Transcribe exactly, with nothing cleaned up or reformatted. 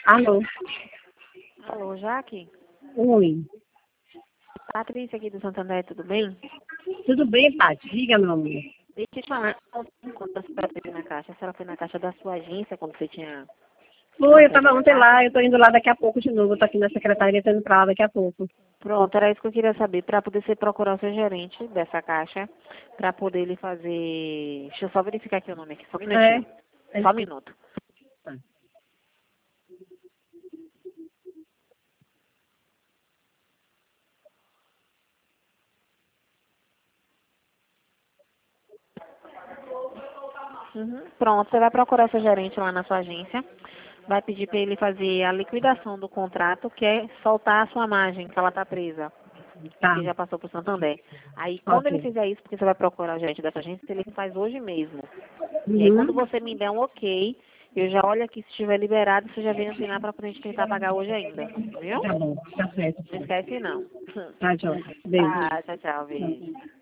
Alô? Alô, Jaque? Oi. Patrícia aqui do Santander, tudo bem? Tudo bem, Paty? Diga, meu amor. Deixa eu te falar, quando a senhora foi na caixa, a senhora foi na caixa da sua agência quando você tinha... Foi, eu tava ontem lá, eu tô indo lá daqui a pouco de novo. Eu tô aqui na secretaria, tô indo pra lá daqui a pouco. Pronto, era isso que eu queria saber, para poder você procurar o seu gerente dessa caixa, para poder ele fazer... Deixa eu só verificar aqui o nome aqui, só um É. minutinho. é Só um minuto. tá. Uhum. Pronto, você vai procurar o seu gerente lá na sua agência, vai pedir para ele fazer a liquidação do contrato, que é soltar a sua margem, que ela está presa, Tá. que já passou para o Santander. Aí, quando ele Ok. fizer isso, porque você vai procurar o gerente dessa agência, ele faz hoje mesmo. E aí, quando Uhum. você me der um ok, eu já olho aqui se estiver liberado, você já vem assinar para a gente tentar pagar hoje ainda. Viu? Tá bom, tá certo. Não esquece, não. Tá, Jota. Beijo. Tá, tchau, tchau, Tchau. beijo.